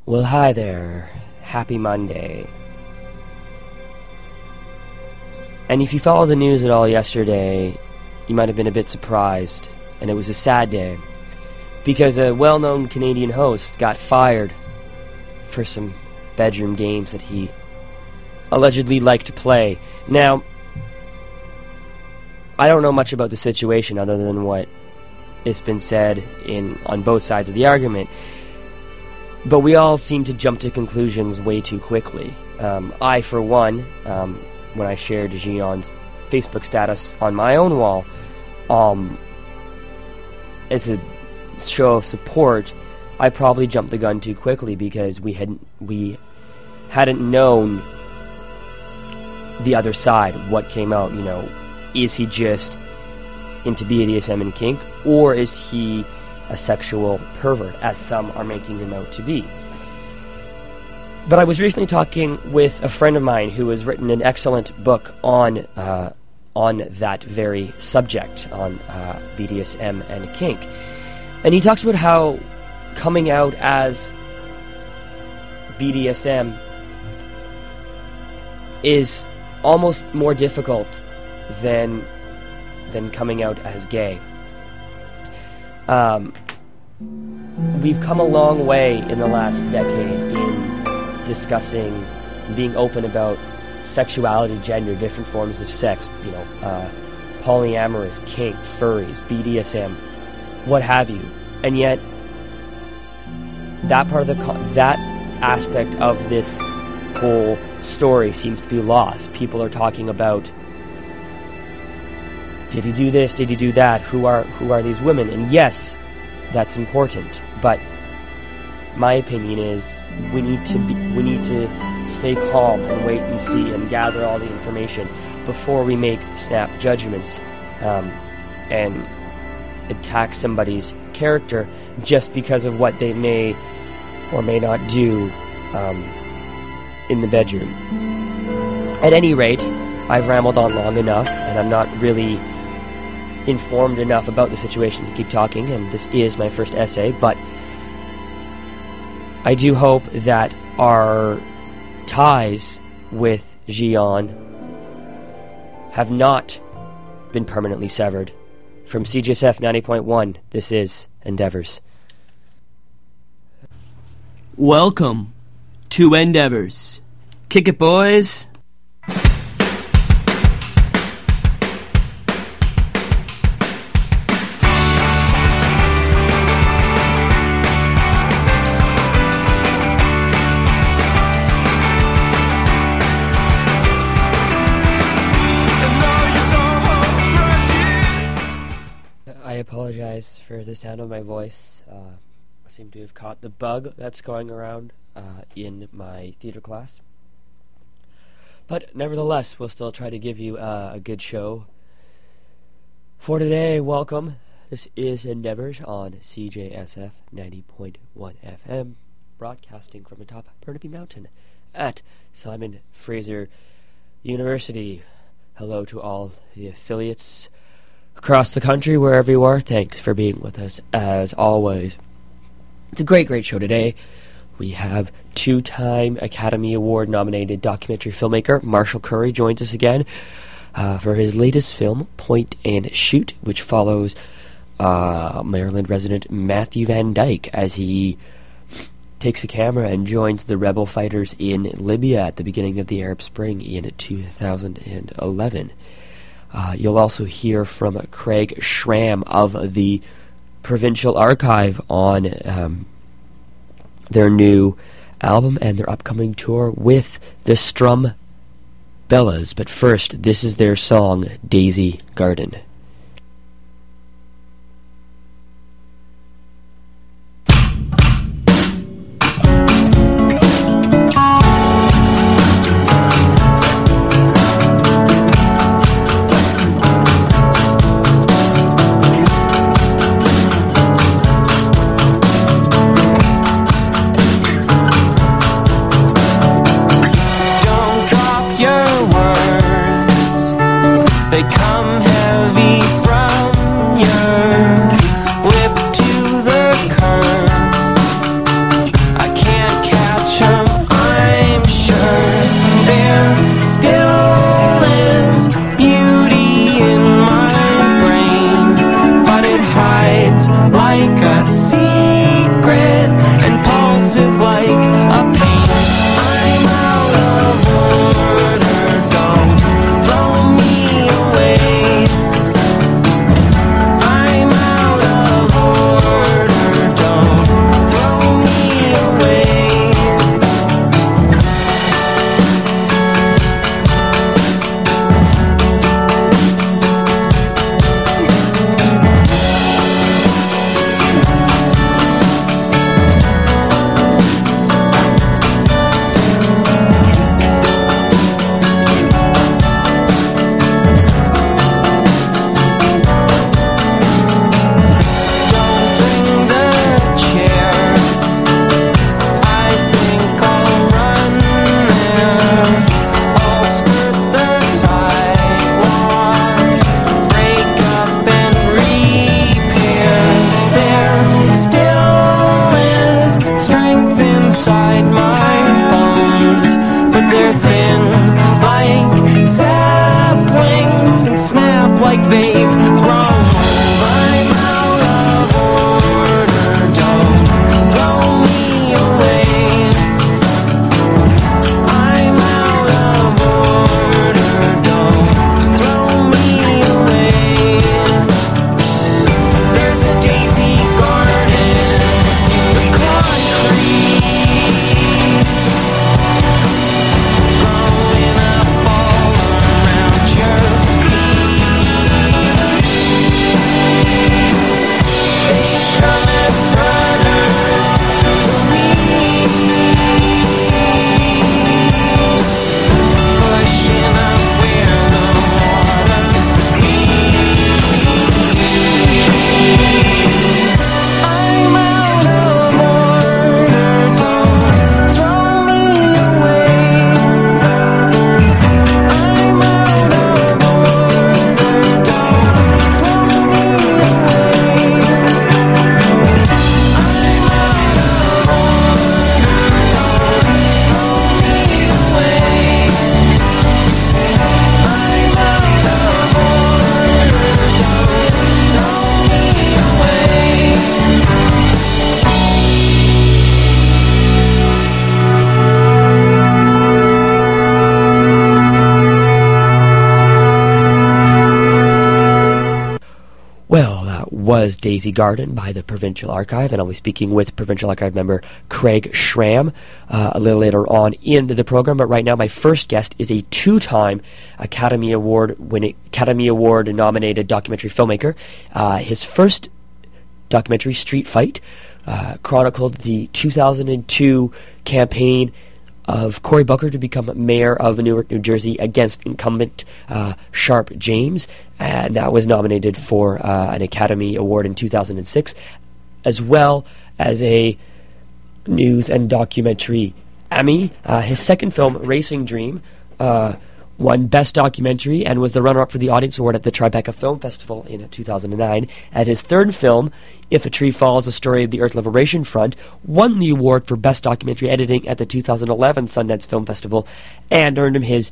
Well, hi there. Happy Monday. And if you followed the news at all yesterday, you might have been a bit surprised, and it was a sad day, because a well-known Canadian host got fired for some bedroom games that he allegedly liked to play. Now, I don't know much about the situation other than what has been said on both sides of the argument, but we all seem to jump to conclusions way too quickly. I, for one, when I shared Gion's Facebook status on my own wall, as a show of support, I probably jumped the gun too quickly because we hadn't known the other side, what came out. You know, is he just into BDSM and kink, or is he a sexual pervert, as some are making him out to be? But I was recently talking with a friend of mine who has written an excellent book on that very subject, on BDSM and kink. And he talks about how coming out as BDSM is almost more difficult than coming out as gay. We've come a long way in the last decade in discussing, being open about sexuality, gender, different forms of sex, polyamorous, kink, furries, BDSM, what have you. And yet, that part of that aspect of this whole story seems to be lost. People are talking about, did he do this? Did he do that? Who are these women? And yes, that's important. But my opinion is we need to stay calm and wait and see and gather all the information before we make snap judgments and attack somebody's character just because of what they may or may not do in the bedroom. At any rate, I've rambled on long enough, and I'm not really informed enough about the situation to keep talking, and this is my first essay, but I do hope that our ties with Gian have not been permanently severed. From CJSF 90.1, this is Endeavors. Welcome to Endeavors. Kick it, boys. I apologize for the sound of my voice. I seem to have caught the bug that's going around in my theater class. But nevertheless, we'll still try to give you a good show. For today, welcome. This is Endeavors on CJSF 90.1 FM, broadcasting from atop Burnaby Mountain at Simon Fraser University. Hello to all the affiliates across the country, wherever you are. Thanks for being with us, as always. It's a great, great show today. We have two-time Academy Award-nominated documentary filmmaker Marshall Curry joins us again for his latest film, Point and Shoot, which follows Maryland resident Matthew Van Dyke as he takes a camera and joins the rebel fighters in Libya at the beginning of the Arab Spring in 2011. You'll also hear from Craig Schramm of the Provincial Archive on their new album and their upcoming tour with the Strum Bellas. But first, this is their song, Daisy Garden. They come heavy was Daisy Garden by the Provincial Archive, and I'll be speaking with Provincial Archive member Craig Schramm a little later on in the program. But right now, my first guest is a two-time Academy Award-nominated documentary filmmaker. His first documentary, Street Fight, chronicled the 2002 campaign of Cory Booker to become mayor of Newark, New Jersey against incumbent Sharpe James, and that was nominated for an Academy Award in 2006, as well as a news and documentary Emmy. His second film, Racing Dream, won Best Documentary and was the runner-up for the Audience Award at the Tribeca Film Festival in 2009. And his third film, If a Tree Falls, A Story of the Earth Liberation Front, won the award for Best Documentary Editing at the 2011 Sundance Film Festival and earned him his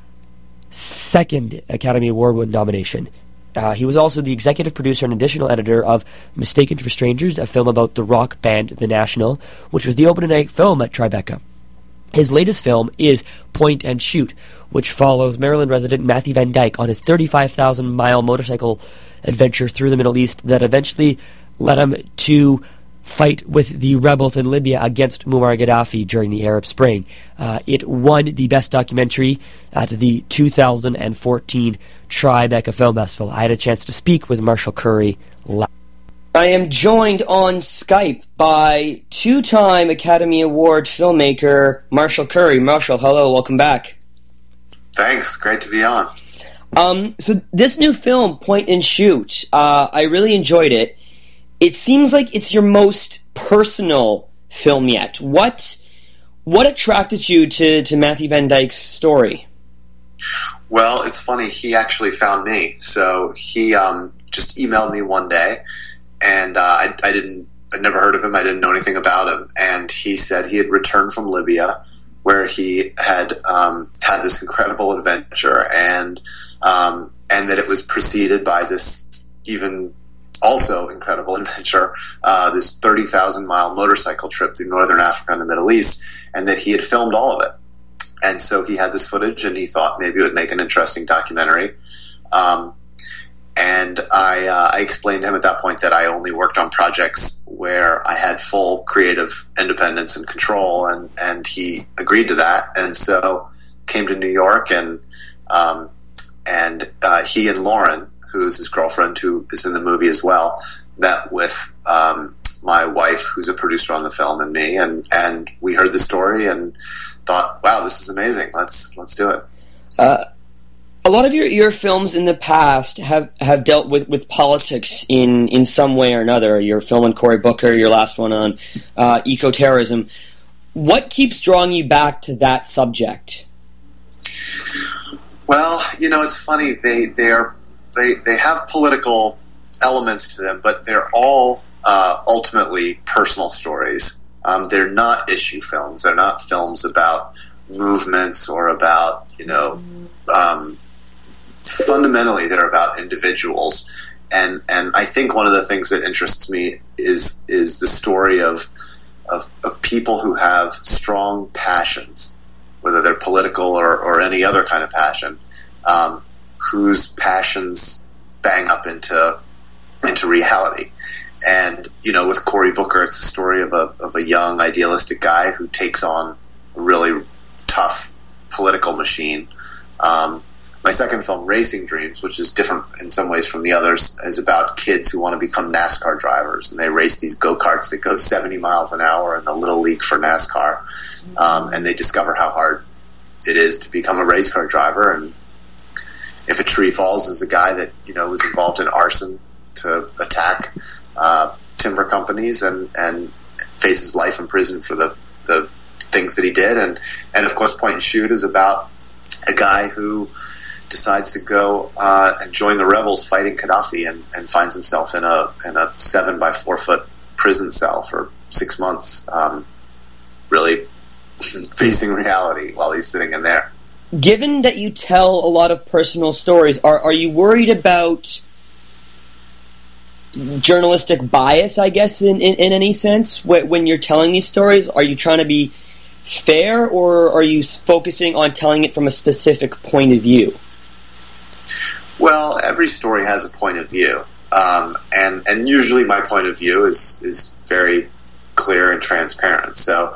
second Academy Award nomination. He was also the executive producer and additional editor of Mistaken for Strangers, a film about the rock band The National, which was the opening night film at Tribeca. His latest film is Point and Shoot, which follows Maryland resident Matthew Van Dyke on his 35,000-mile motorcycle adventure through the Middle East that eventually led him to fight with the rebels in Libya against Muammar Gaddafi during the Arab Spring. It won the Best Documentary at the 2014 Tribeca Film Festival. I had a chance to speak with Marshall Curry last. I am joined on Skype by two-time Academy Award filmmaker Marshall Curry. Marshall, hello, welcome back. Thanks, great to be on. So this new film, Point and Shoot, I really enjoyed it. It seems like it's your most personal film yet. What attracted you to Matthew Van Dyke's story? Well, it's funny, he actually found me. So he just emailed me one day, and I'd never heard of him. I didn't know anything about him. And he said he had returned from Libya, where he had had this incredible adventure, and that it was preceded by this even also incredible adventure, this 30,000-mile motorcycle trip through northern Africa and the Middle East, and that he had filmed all of it. And so he had this footage, and he thought maybe it would make an interesting documentary. And I explained to him at that point that I only worked on projects where I had full creative independence and control, and he agreed to that. And so came to New York, and he and Lauren, who's his girlfriend, who is in the movie as well, met with my wife, who's a producer on the film, and me, and we heard the story and thought, wow, this is amazing. Let's do it. A lot of your films in the past have dealt with politics in some way or another. Your film on Cory Booker, your last one on eco-terrorism. What keeps drawing you back to that subject? Well, it's funny. They have political elements to them, but they're all ultimately personal stories. They're not issue films. They're not films about movements or about, fundamentally they're about individuals. And I think one of the things that interests me is the story of people who have strong passions, whether they're political or any other kind of passion, whose passions bang up into reality. And with Cory Booker, it's the story of a young idealistic guy who takes on a really tough political machine. My second film, Racing Dreams, which is different in some ways from the others, is about kids who want to become NASCAR drivers, and they race these go-karts that go 70 miles an hour in the Little League for NASCAR, and they discover how hard it is to become a race car driver. And If a Tree Falls is a guy that was involved in arson to attack timber companies and faces life in prison for the things that he did, and of course Point and Shoot is about a guy who decides to go and join the rebels fighting Gaddafi, and finds himself in a 7 by 4 foot prison cell for 6 months, really facing reality while he's sitting in there. Given that you tell a lot of personal stories, are you worried about journalistic bias, I guess, in any sense? When you're telling these stories, are you trying to be fair, or are you focusing on telling it from a specific point of view? Well, every story has a point of view. and usually my point of view is very clear and transparent. So,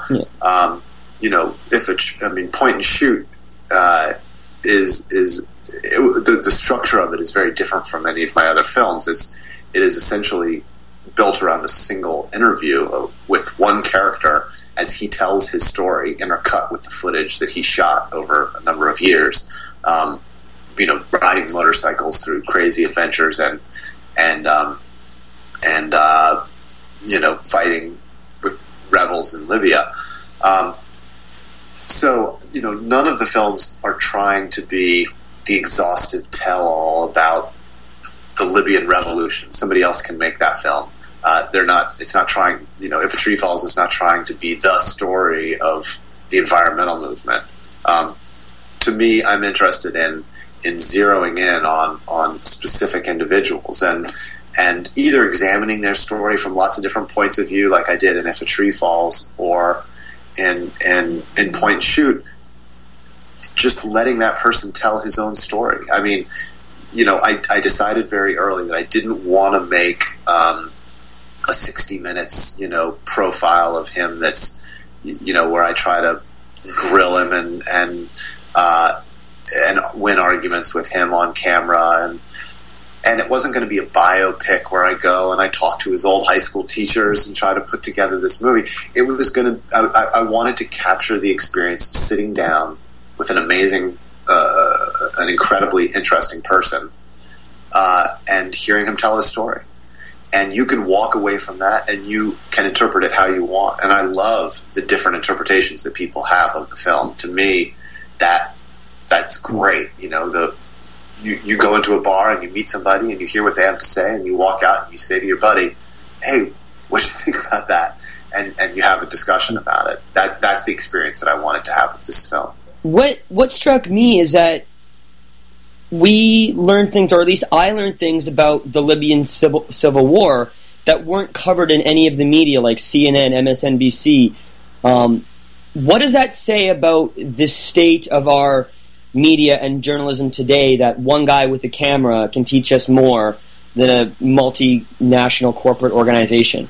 point and shoot the structure of it is very different from any of my other films. It is essentially built around a single interview with one character as he tells his story, intercut with the footage that he shot over a number of years. Riding motorcycles through crazy adventures and fighting with rebels in Libya. So none of the films are trying to be the exhaustive tell-all about the Libyan revolution. Somebody else can make that film. They're not. It's not trying. If a Tree Falls is not trying to be the story of the environmental movement. To me, I'm interested in zeroing in on specific individuals and either examining their story from lots of different points of view, like I did in If a Tree Falls, or in Point and Shoot, just letting that person tell his own story. I mean, I decided very early that I didn't want to make a 60 minutes, profile of him that's, where I try to grill him and win arguments with him on camera, and it wasn't going to be a biopic where I go and I talk to his old high school teachers and try to put together this movie. It was going to. I wanted to capture the experience of sitting down with an amazing, an incredibly interesting person, and hearing him tell his story. And you can walk away from that and you can interpret it how you want. And I love the different interpretations that people have of the film. To me, that's great. You go into a bar and you meet somebody and you hear what they have to say, and you walk out and you say to your buddy, "Hey, what do you think about that?" And you have a discussion about it. That's the experience that I wanted to have with this film. What struck me is that we learned things, or at least I learned things about the Libyan civil war that weren't covered in any of the media, like CNN, MSNBC. What does that say about the state of our media and journalism today, that one guy with a camera can teach us more than a multinational corporate organization?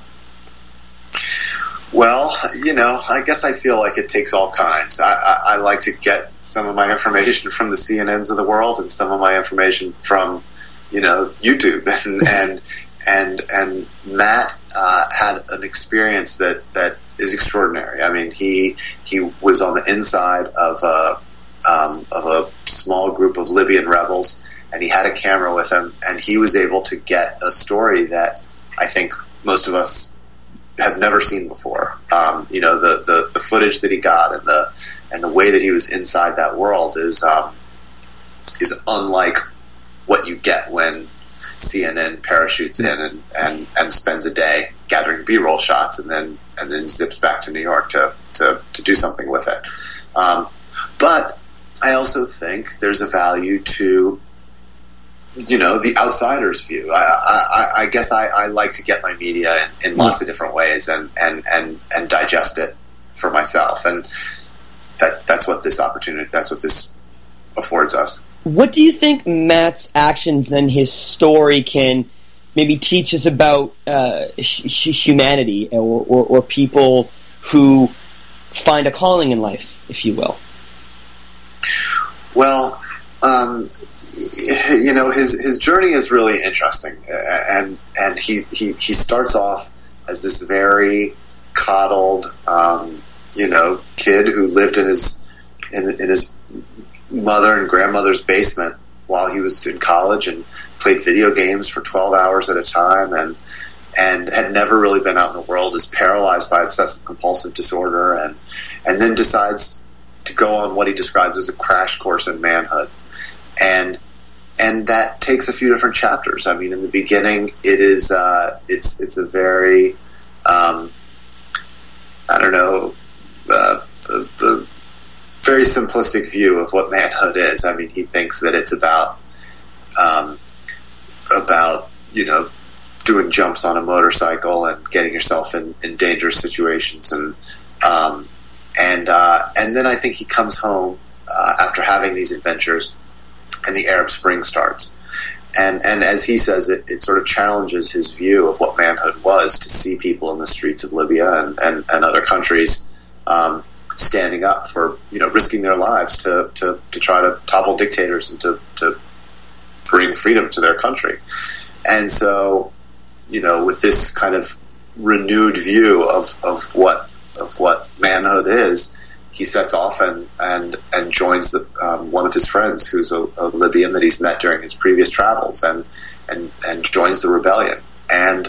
Well, I guess I feel like it takes all kinds. I like to get some of my information from the CNNs of the world and some of my information from, YouTube. And Matt had an experience that is extraordinary. I mean, he was on the inside of a small group of Libyan rebels, and he had a camera with him, and he was able to get a story that I think most of us have never seen before. The footage that he got and the way that he was inside that world is unlike what you get when CNN parachutes in and spends a day gathering B-roll shots and then zips back to New York to do something with it. But I also think there's a value to the outsider's view. I guess I like to get my media in lots of different ways and digest it for myself, and that's what this affords us. What do you think Matt's actions and his story can maybe teach us about humanity or people who find a calling in life, if you will? Well, his journey is really interesting, and he starts off as this very coddled, kid who lived in his mother and grandmother's basement while he was in college and played video games for 12 hours at a time, and had never really been out in the world, is paralyzed by obsessive compulsive disorder, and then decides to go on what he describes as a crash course in manhood. And that takes a few different chapters. I mean, in the beginning, it is it's a very the very simplistic view of what manhood is. I mean, he thinks that it's about doing jumps on a motorcycle and getting yourself in dangerous situations, and then I think he comes home after having these adventures, and the Arab Spring starts. And as he says, it sort of challenges his view of what manhood was, to see people in the streets of Libya and other countries standing up for, risking their lives to try to topple dictators and to bring freedom to their country. And so, with this kind of renewed view of what manhood is, he sets off and joins one of his friends, who's a Libyan that he's met during his previous travels, and joins the rebellion. And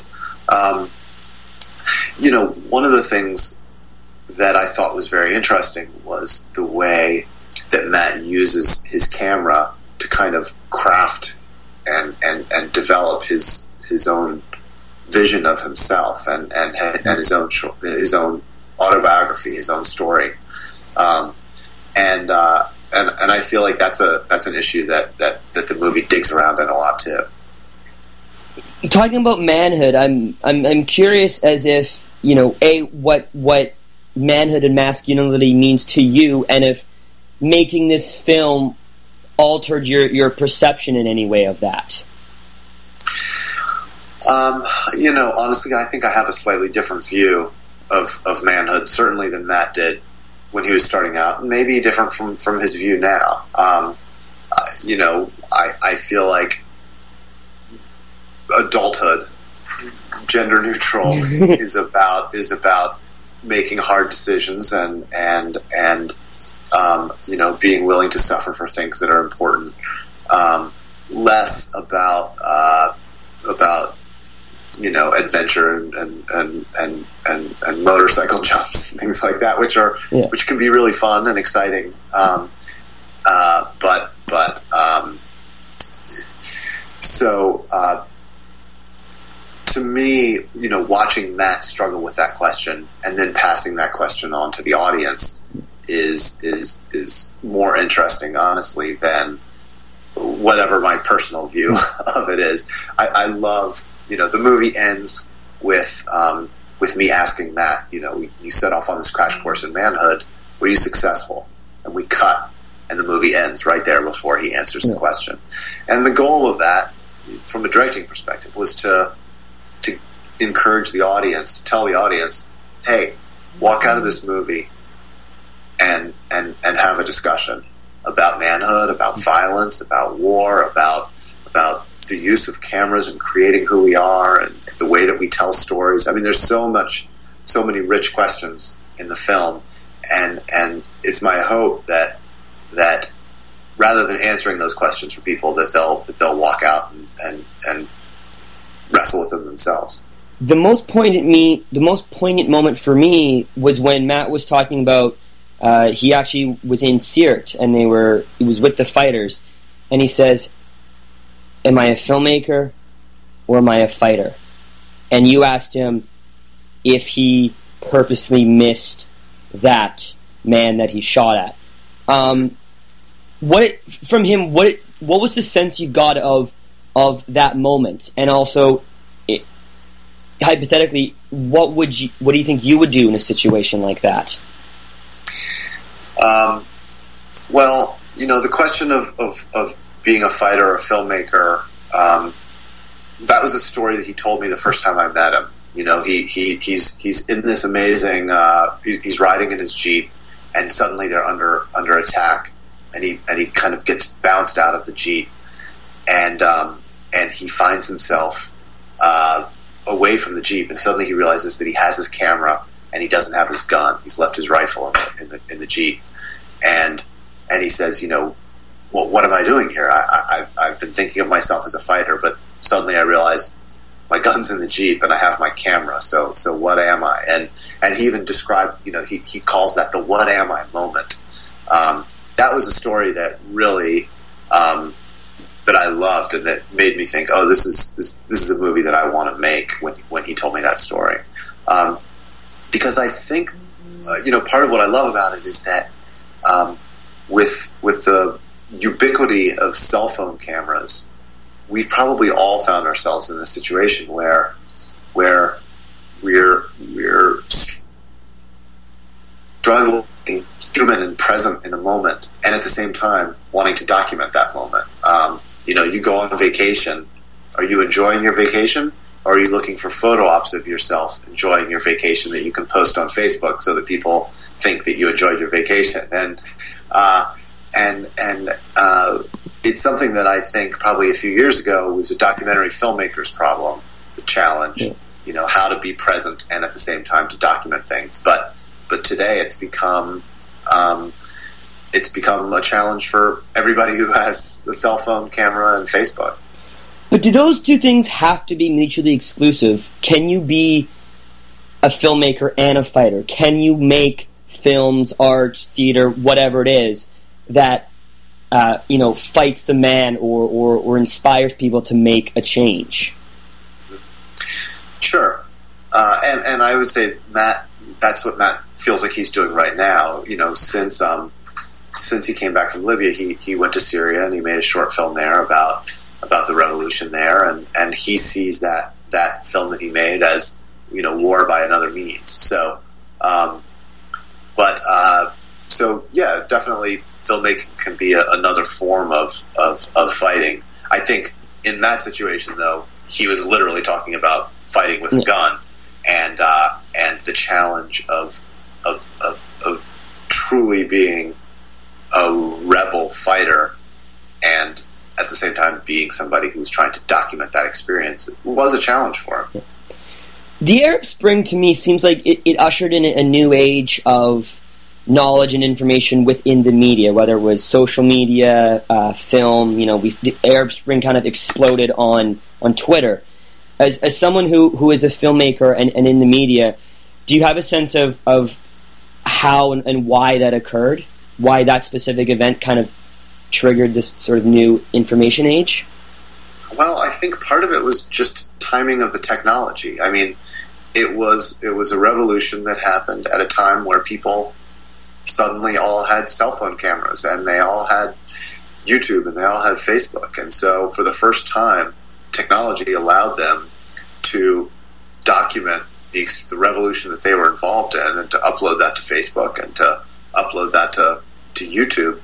one of the things that I thought was very interesting was the way that Matt uses his camera to kind of craft and develop his own vision of himself and his own autobiography, his own story. And I feel like that's an issue that the movie digs around in a lot too. Talking about manhood, I'm curious as if what manhood and masculinity means to you, and if making this film altered your perception in any way of that. Honestly, I think I have a slightly different view of manhood, certainly than Matt did when he was starting out, and maybe different from his view now. I feel like adulthood, gender neutral, is about making hard decisions and being willing to suffer for things that are important. Less about adventure and motorcycle jumps and things like that, which can be really fun and exciting. To me, watching Matt struggle with that question and then passing that question on to the audience is more interesting, honestly, than whatever my personal view of it is. I love, the movie ends with me asking Matt, you set off on this crash course in manhood. Were you successful? And we cut, and the movie ends right there before he answers the question. And the goal of that, from a directing perspective, was to encourage the audience, to tell the audience, hey, walk out of this movie and have a discussion about manhood, about violence, about war, about the use of cameras and creating who we are and the way that we tell stories. I mean, there's so many rich questions in the film, and it's my hope that rather than answering those questions for people, that they'll walk out and wrestle with them themselves. The most poignant moment for me was when Matt was talking about he actually was in Sirte and he was with the fighters, and he says, "Am I a filmmaker or am I a fighter?" And you asked him if he purposely missed that man that he shot at. What was the sense you got of that moment? And also, hypothetically, what do you think you would do in a situation like that? Well, the question of being a fighter or a filmmaker, that was a story that he told me the first time I met him. He's in this amazing. He's riding in his Jeep, and suddenly they're under attack, and he kind of gets bounced out of the Jeep, and he finds himself away from the Jeep, and suddenly he realizes that he has his camera and he doesn't have his gun. He's left his rifle in the Jeep, and he says, well, what am I doing here? I've been thinking of myself as a fighter, but suddenly I realize my gun's in the Jeep and I have my camera. So what am I? And he even describes, he calls that the "what am I" moment. That was a story that really that I loved and that made me think, oh, this is a movie that I want to make. When he told me that story, because I think part of what I love about it is that with the ubiquity of cell phone cameras, we've probably all found ourselves in a situation where we're struggling, human and present in a moment, and at the same time wanting to document that moment. You go on vacation. Are you enjoying your vacation? Or are you looking for photo ops of yourself enjoying your vacation that you can post on Facebook so that people think that you enjoyed your vacation? And it's something that I think probably a few years ago was a documentary filmmaker's problem, the challenge, how to be present and at the same time to document things. But today it's become a challenge for everybody who has a cell phone, camera, and Facebook. But do those two things have to be mutually exclusive? Can you be a filmmaker and a fighter? Can you make films, arts, theater, whatever it is, that fights the man or inspires people to make a change? Sure. And I would say, Matt, that's what Matt feels like he's doing right now. Since he came back from Libya, he went to Syria and he made a short film there about the revolution there, and he sees that film that he made as war by another means. So, yeah, definitely filmmaking can be another form of fighting. I think in that situation, though, he was literally talking about fighting with a gun, and the challenge of truly being a rebel fighter and at the same time being somebody who was trying to document that experience was a challenge for him. The Arab Spring, to me, seems like it ushered in a new age of knowledge and information within the media, whether it was social media, film. The Arab Spring kind of exploded on Twitter. As someone who is a filmmaker and in the media, do you have a sense of how and why that occurred? Why that specific event kind of triggered this sort of new information age? Well, I think part of it was just timing of the technology. I mean, it was a revolution that happened at a time where people suddenly all had cell phone cameras and they all had YouTube and they all had Facebook. And so for the first time, technology allowed them to document the revolution that they were involved in and to upload that to Facebook and to upload that to YouTube.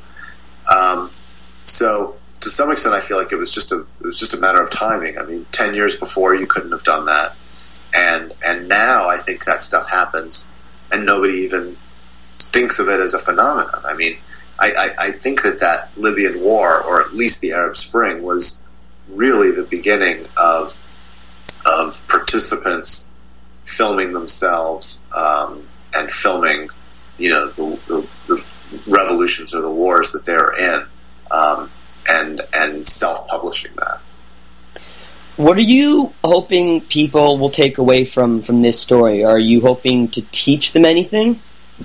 So to some extent, I feel like it was just a matter of timing. I mean, 10 years before, you couldn't have done that, and now I think that stuff happens, and nobody even thinks of it as a phenomenon. I mean, I think that Libyan war, or at least the Arab Spring, was really the beginning of participants filming themselves and filming, the revolutions or the wars that they're in. And self-publishing that. What are you hoping people will take away from this story? Are you hoping to teach them anything?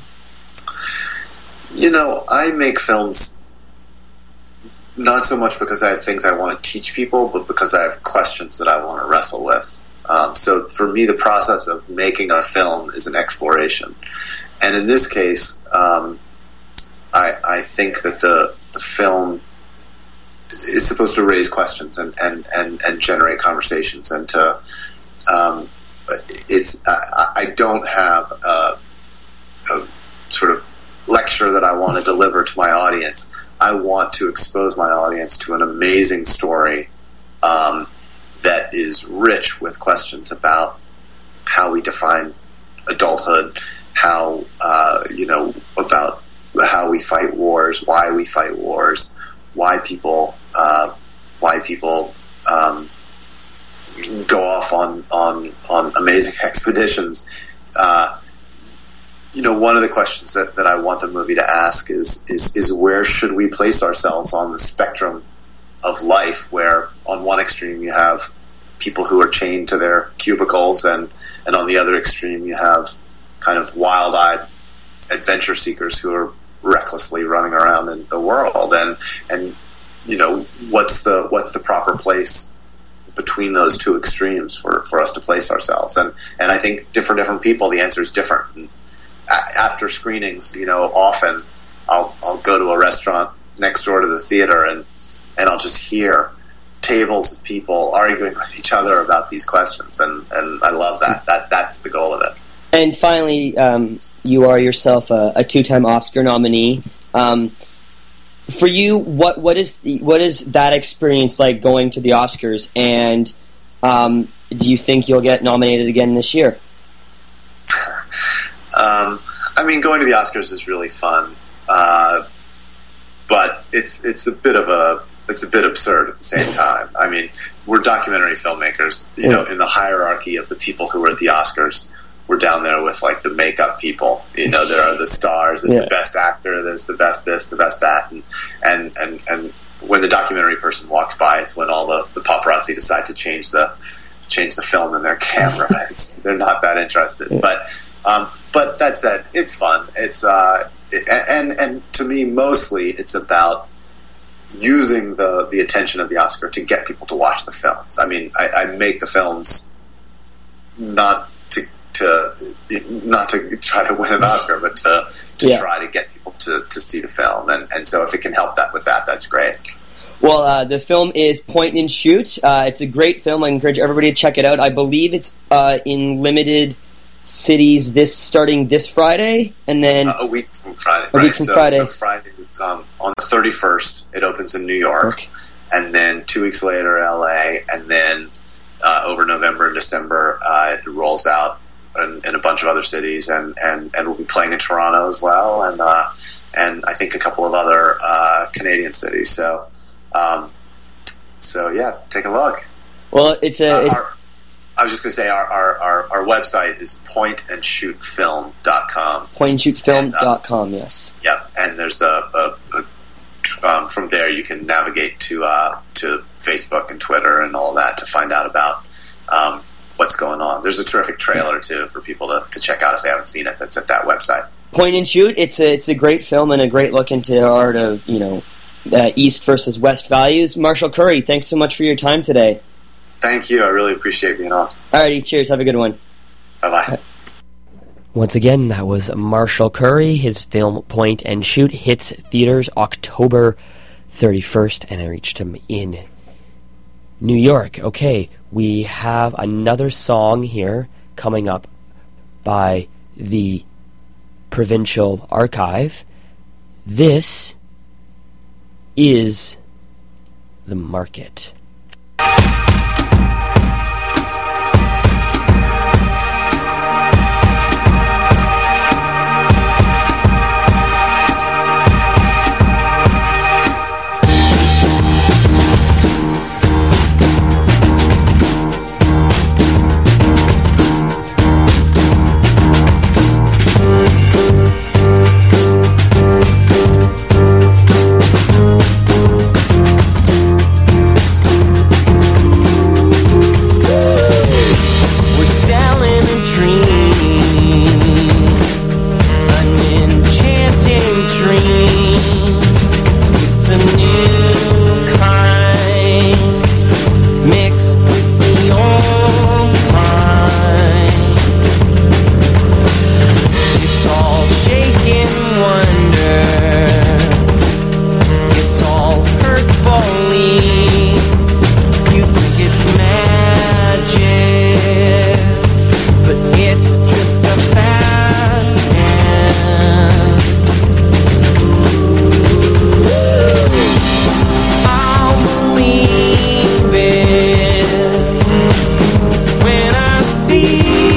I make films not so much because I have things I want to teach people, but because I have questions that I want to wrestle with. So for me, the process of making a film is an exploration. And in this case, I think that the film is supposed to raise questions and generate conversations, and to I don't have a sort of lecture that I want to deliver to my audience. I want to expose my audience to an amazing story that is rich with questions about how we define adulthood, how about how we fight wars, why we fight wars, why people go off on amazing expeditions. One of the questions that I want the movie to ask is where should we place ourselves on the spectrum of life, where on one extreme you have people who are chained to their cubicles, and on the other extreme you have kind of wild-eyed adventure seekers who are recklessly running around in the world, and what's the proper place between those two extremes for us to place ourselves, and I think different people, the answer is different. And after screenings, often I'll go to a restaurant next door to the theater and I'll just hear tables of people arguing with each other about these questions, and I love that. That's the goal of it. And finally, you are yourself a two-time Oscar nominee. for you, what is that experience like going to the Oscars? And do you think you'll get nominated again this year? I mean, going to the Oscars is really fun, but it's a bit absurd at the same time. I mean, we're documentary filmmakers. You know, in the hierarchy of the people who are at the Oscars, we're down there with like the makeup people. You know, there are the stars. There's the best actor. There's the best this, the best that, and when the documentary person walks by, it's when all the paparazzi decide to change the film in their camera. They're not that interested. But that said, it's fun. It's and to me, mostly it's about using the attention of the Oscar to get people to watch the films. I mean, I make the films not to try to win an Oscar, but to try to get people to see the film. And so if it can help that with that, that's great. Well, the film is Point and Shoot. It's a great film. I encourage everybody to check it out. I believe it's in limited cities starting this Friday, and then a week from Friday. A week from Friday. So Friday on the 31st, it opens in New York, and then 2 weeks later, LA, and then over November and December, it rolls out in a bunch of other cities, and we'll be playing in Toronto as well, and I think a couple of other Canadian cities. So yeah, take a look. Well, I was just going to say our website is pointandshootfilm.com. Pointandshootfilm.com, yes. Yep, and there's from there you can navigate to Facebook and Twitter and all that to find out about what's going on. There's a terrific trailer too for people to check out if they haven't seen it. That's at that website. Point and Shoot. It's a great film and a great look into the art of East versus West values. Marshall Curry, thanks so much for your time today. Thank you. I really appreciate being on. Alrighty, cheers. Have a good one. Bye-bye. Once again, that was Marshall Curry. His film Point and Shoot hits theaters October 31st, and I reached him in New York. Okay, we have another song here coming up by the Provincial Archive. This is The Market.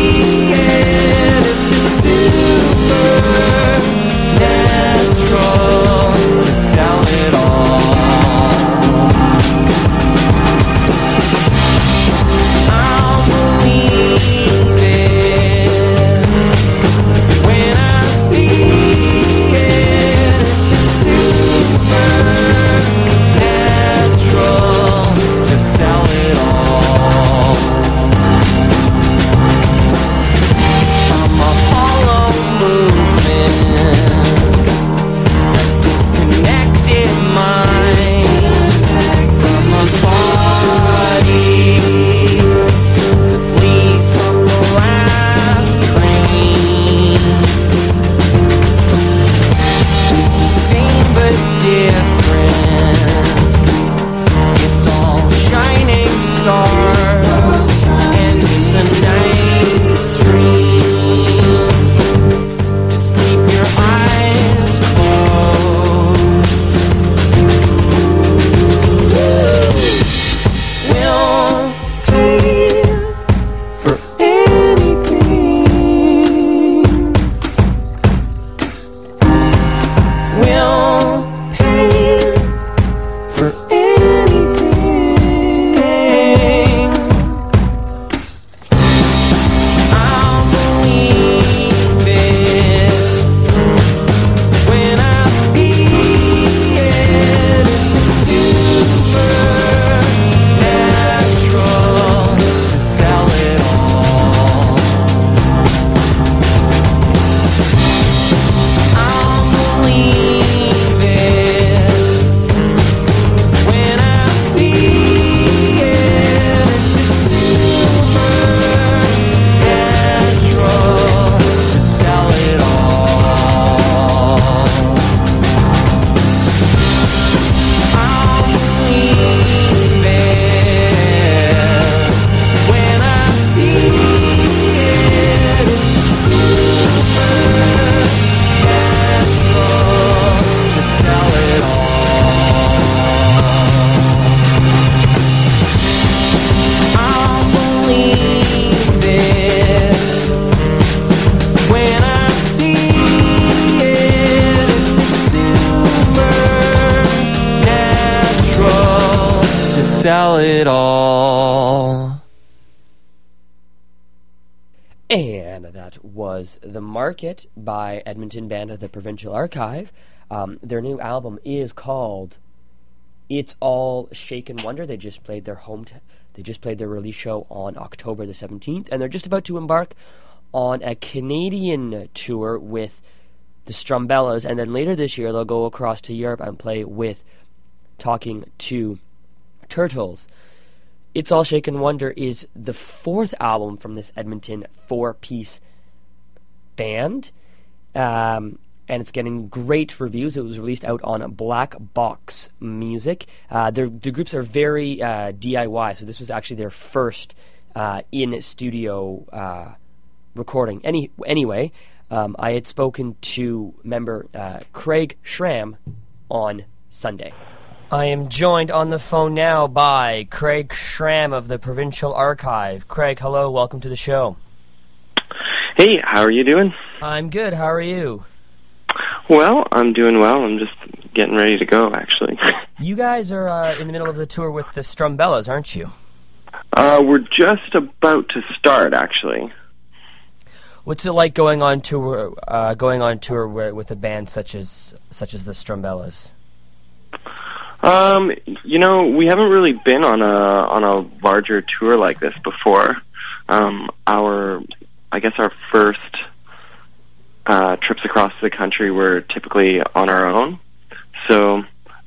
Supernatural. sell it all. And that was The Market by Edmonton band The Provincial Archive. Their new album is called It's All Shake and Wonder. They just played their release show on October the 17th, and they're just about to embark on a Canadian tour with the Strumbellas, and then later this year they'll go across to Europe and play with Talking to Turtles. It's All Shake and Wonder is the fourth album from this Edmonton four-piece band, and it's getting great reviews. It was released out on Black Box Music. The groups are very DIY, so this was actually their first in-studio recording. Anyway, I had spoken to member Craig Schramm on Sunday. I am joined on the phone now by Craig Schramm of the Provincial Archive. Craig, hello, welcome to the show. Hey, how are you doing? I'm good, how are you? Well, I'm doing well. I'm just getting ready to go, actually. You guys are in the middle of the tour with the Strumbellas, aren't you? We're just about to start, actually. What's it like going on tour with a band such as the Strumbellas? We haven't really been on a larger tour like this before. Our first trips across the country were typically on our own. So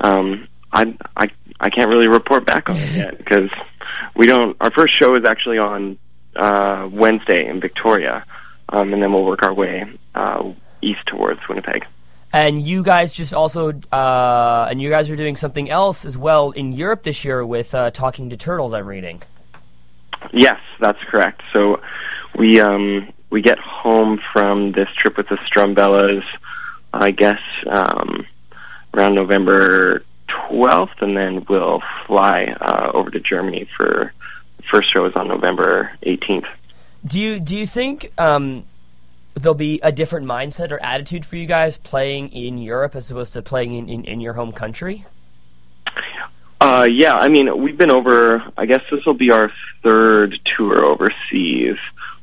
I can't really report back on it yet because we don't. Our first show is actually on Wednesday in Victoria, and then we'll work our way east towards Winnipeg. And you guys are doing something else as well in Europe this year with Talking to Turtles, I'm reading. Yes, that's correct. So we get home from this trip with the Strumbellas, I guess, around November 12th, and then we'll fly over to Germany for the first show is on November 18th. Do you think there'll be a different mindset or attitude for you guys playing in Europe as opposed to playing in your home country? Yeah, I mean, we've been over, I guess this will be our third tour overseas,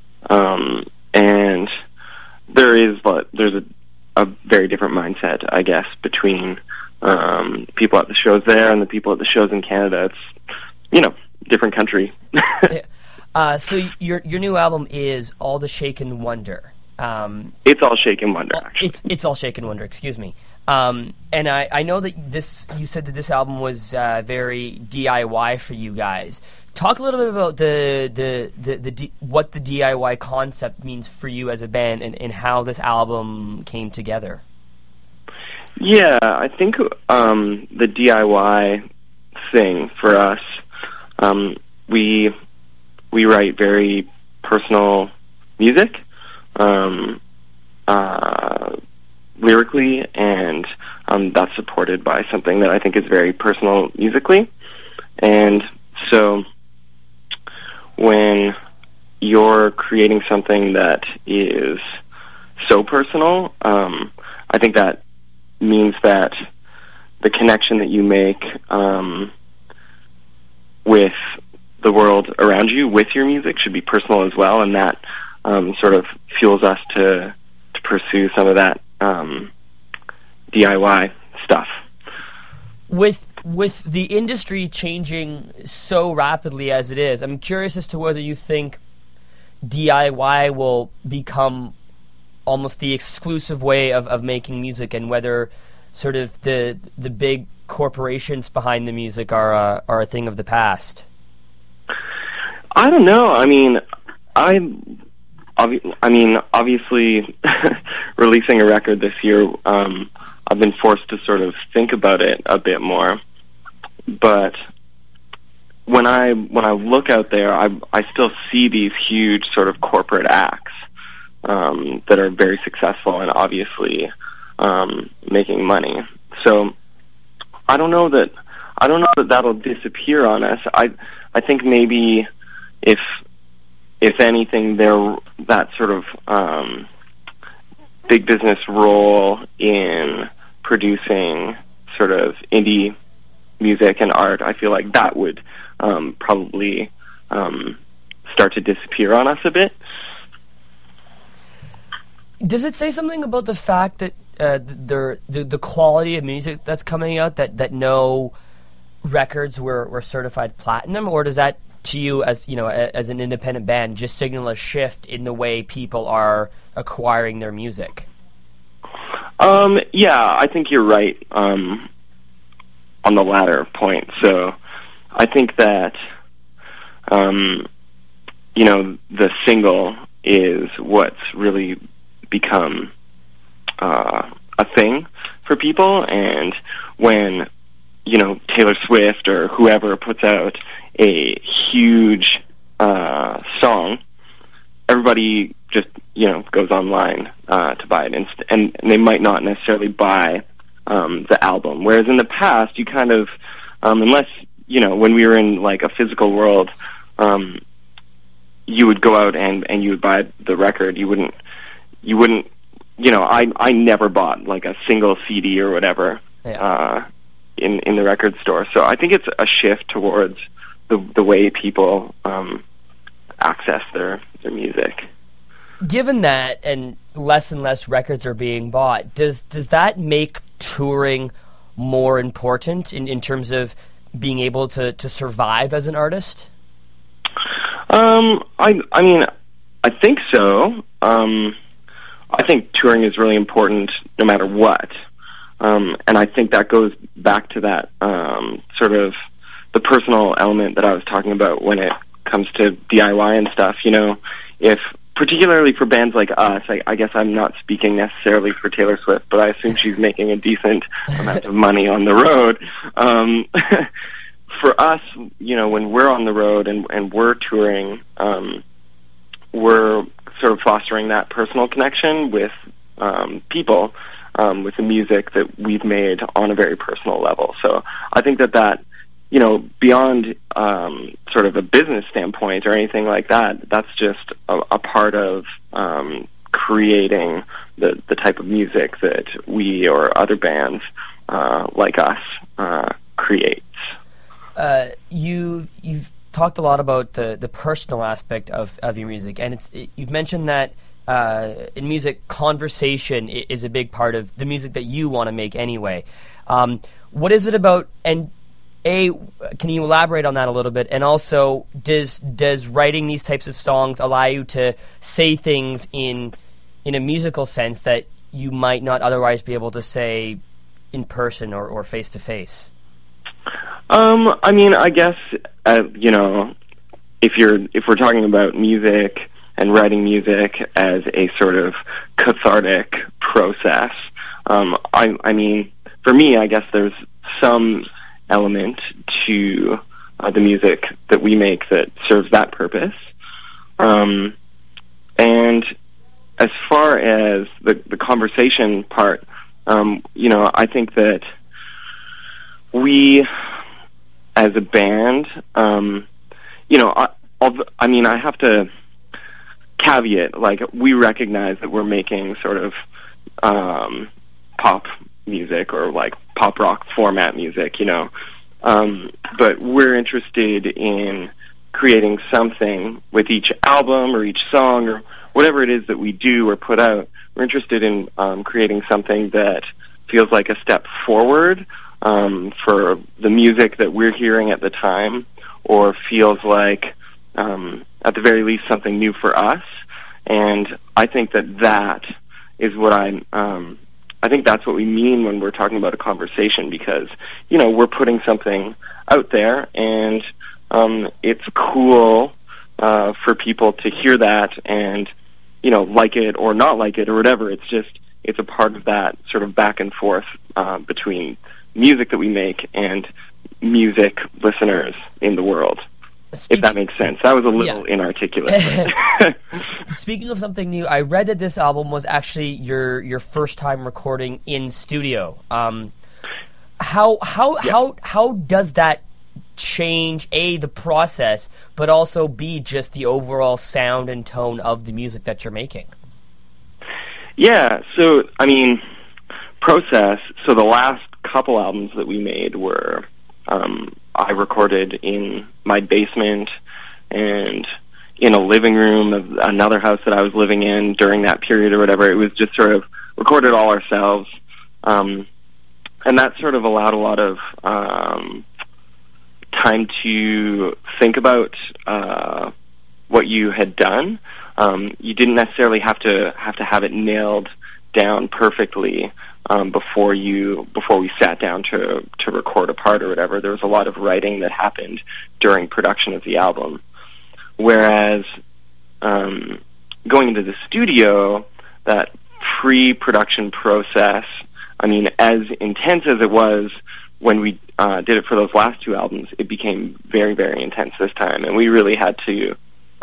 and there's a very different mindset, I guess, between people at the shows there and the people at the shows in Canada. It's, different country. So your new album is All the Shake and Wonder. It's All Shake and Wonder, actually. It's All Shake and Wonder, excuse me. And I know that you said that this album was very DIY for you guys. Talk a little bit about what the DIY concept means for you as a band and how this album came together. Yeah, I think the DIY thing for us, we write very personal music. Lyrically, and that's supported by something that I think is very personal musically. And so when you're creating something that is so personal, I think that means that the connection that you make with the world around you with your music should be personal as well, and that sort of fuels us to pursue some of that DIY stuff. With the industry changing so rapidly as it is, I'm curious as to whether you think DIY will become almost the exclusive way of making music, and whether sort of the big corporations behind the music are a thing of the past. I don't know. I mean, obviously, releasing a record this year, I've been forced to sort of think about it a bit more. But when I look out there, I still see these huge sort of corporate acts that are very successful and obviously making money. So I don't know that that'll disappear on us. I think maybe if anything, that sort of big business role in producing sort of indie music and art, I feel like that would probably start to disappear on us a bit. Does it say something about the fact that the quality of music that's coming out, that no records were certified platinum, or does that, to you as as an independent band, just signal a shift in the way people are acquiring their music? Yeah, I think you're right on the latter point. So I think that the single is what's really become a thing for people, and when Taylor Swift or whoever puts out a huge song, everybody just goes online to buy it, and they might not necessarily buy the album. Whereas in the past, you kind of, unless when we were in like a physical world, you would go out and you would buy the record. You wouldn't. I never bought like a single CD or whatever in the record store. So I think it's a shift towards the way people access their music. Given that, and less records are being bought, does that make touring more important in terms of being able to survive as an artist? I mean, I think so. I think touring is really important no matter what. And I think that goes back to that sort of the personal element that I was talking about when it comes to DIY and stuff. If particularly for bands like us, I guess I'm not speaking necessarily for Taylor Swift, but I assume she's making a decent amount of money on the road. For us, when we're on the road and we're touring, we're sort of fostering that personal connection with people, with the music that we've made on a very personal level. So I think that beyond sort of a business standpoint or anything like that, that's just a part of creating the type of music that we or other bands like us creates. You've talked a lot about the personal aspect of your music, and you've mentioned that in music, conversation is a big part of the music that you want to make anyway. What is it about, and can you elaborate on that a little bit? And also, does writing these types of songs allow you to say things in a musical sense that you might not otherwise be able to say in person or face to face? I mean, I guess if we're talking about music and writing music as a sort of cathartic process, I mean, for me, I guess there's some element to the music that we make that serves that purpose. And as far as the conversation part, I think that we, as a band, I have to caveat, like, we recognize that we're making sort of pop music or like pop rock format music, but we're interested in creating something with each album or each song or whatever it is that we do or put out. We're interested in creating something that feels like a step forward for the music that we're hearing at the time, or feels like at the very least something new for us. And I think that is what I think that's what we mean when we're talking about a conversation, because we're putting something out there, and it's cool for people to hear that and like it or not like it or whatever. It's a part of that sort of back and forth between music that we make and music listeners in the world. If that makes sense. That was a little inarticulate. Speaking of something new, I read that this album was actually your first time recording in studio. How does that change, A, the process, but also B, just the overall sound and tone of the music that you're making? Yeah, so, I mean, process, so the last couple albums that we made were I recorded in my basement and in a living room of another house that I was living in during that period or whatever. It was just sort of recorded all ourselves. And that sort of allowed a lot of time to think about what you had done. You didn't necessarily have to have it nailed down perfectly before we sat down to record a part or whatever. There was a lot of writing that happened during production of the album. Whereas going into the studio, that pre-production process, I mean, as intense as it was when we did it for those last two albums, it became very, very intense this time, and we really had to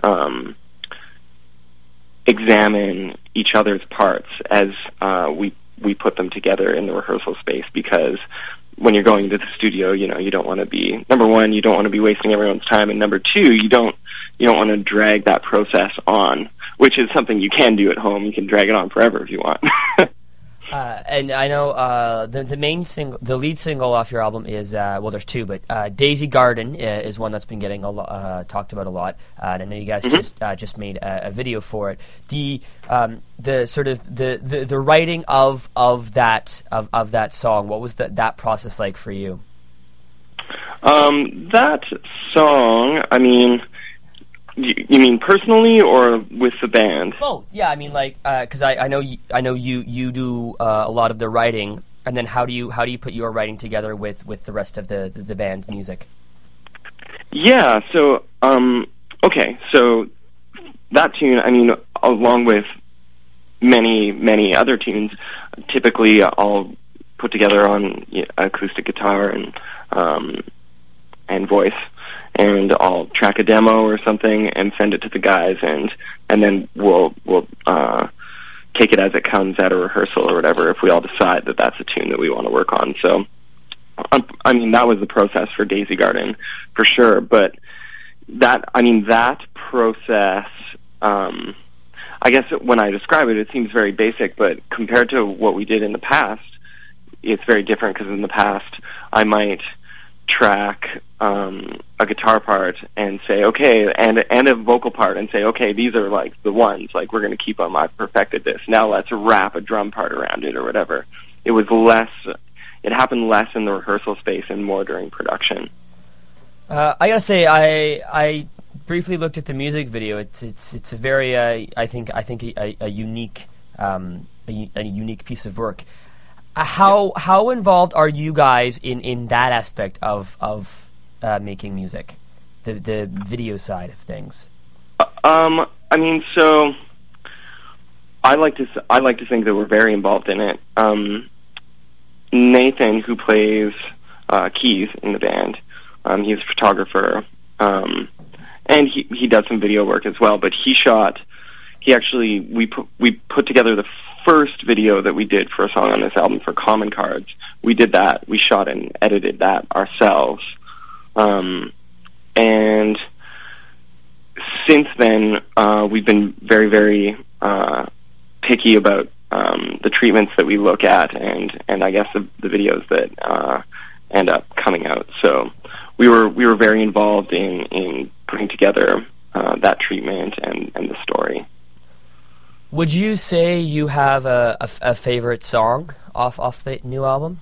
examine each other's parts as we put them together in the rehearsal space, because when you're going to the studio, you know, you don't want to be, number one, you don't want to be wasting everyone's time, and number two, you don't want to drag that process on, which is something you can do at home. You can drag it on forever if you want. And I know the main single, the lead single off your album is well, there's two, but Daisy Garden is one that's been getting talked about a lot. And I know you guys just made a video for it. The sort of the writing of that song. What was that process like for you? That song, I mean. You mean personally or with the band? Both. Yeah, I mean, like, because I know you do a lot of the writing, and then how do you put your writing together with the rest of the band's music? Yeah. So okay. So that tune, I mean, along with many other tunes, typically I'll put together on acoustic guitar and voice. And I'll track a demo or something and send it to the guys, and then we'll take it as it comes at a rehearsal or whatever, if we all decide that that's a tune that we want to work on. So, I mean, that was the process for Daisy Garden, for sure. But that process, I guess when I describe it, it seems very basic, but compared to what we did in the past, it's very different, because in the past, I might track a guitar part and say, okay, and a vocal part and say, okay, these are like the ones, like we're going to keep them, I've perfected this, now let's wrap a drum part around it or whatever. It happened less in the rehearsal space and more during production. I gotta say, I briefly looked at the music video. It's a very I think a unique unique piece of work. How involved are you guys in that aspect of making music, the video side of things? I mean, so I like to think that we're very involved in it. Nathan, who plays keys in the band, he's a photographer, and he does some video work as well. But we put together the first video that we did for a song on this album for Common Cards. We did that. We shot and edited that ourselves. And since then, we've been very, very picky about the treatments that we look at, and I guess the videos that end up coming out. So we were very involved in putting together that treatment and the story. Would you say you have a favorite song off the new album?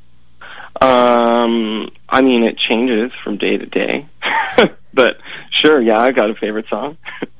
I mean, it changes from day to day, but sure, yeah, I got a favorite song.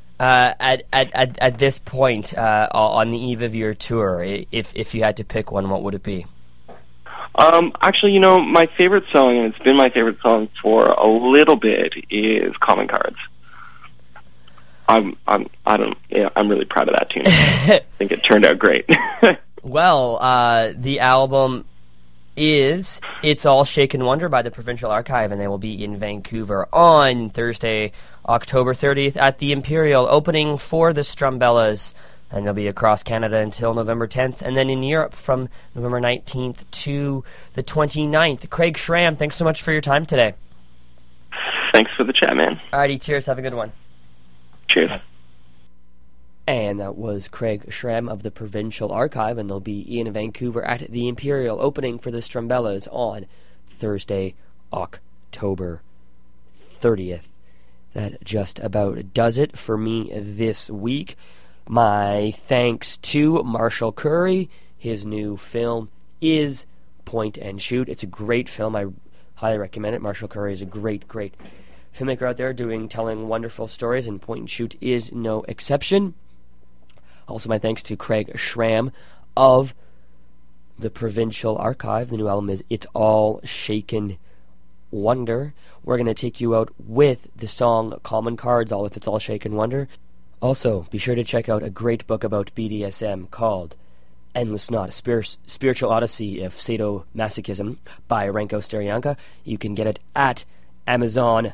At this point, on the eve of your tour, if you had to pick one, what would it be? Actually, my favorite song, and it's been my favorite song for a little bit, is Common Cards. I'm really proud of that tune. I think it turned out great. Well, the album is It's All Shake and Wonder by the Provincial Archive, and they will be in Vancouver on Thursday, October 30th at the Imperial, opening for the Strumbellas, and they'll be across Canada until November 10th, and then in Europe from November 19th to the 29th. Craig Schramm, thanks so much for your time today. Thanks for the chat, man. Alrighty, cheers. Have a good one. Cheers. And that was Craig Schramm of the Provincial Archive, and they'll be in Vancouver at the Imperial, opening for the Strumbellas on Thursday, October October 30th. That just about does it for me this week. My thanks to Marshall Curry. His new film is Point and Shoot. It's a great film. I highly recommend it. Marshall Curry is a great filmmaker out there telling wonderful stories, and Point and Shoot is no exception. Also, my thanks to Craig Schramm of the Provincial Archive. The new album is It's All Shaken Wonder. We're going to take you out with the song Common Cards, All If It's All Shaken Wonder. Also, be sure to check out a great book about BDSM called Endless Knot, a Spiritual Odyssey of Sadomasochism by Renko Steryanka. You can get it at Amazon.com.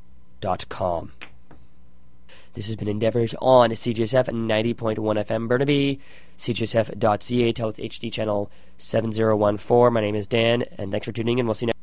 This has been Endeavours on CJSF 90.1 FM Burnaby, cjsf.ca, tell its HD channel 7014. My name is Dan, and thanks for tuning in. We'll see you next.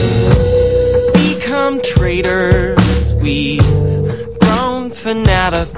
We've grown fanatical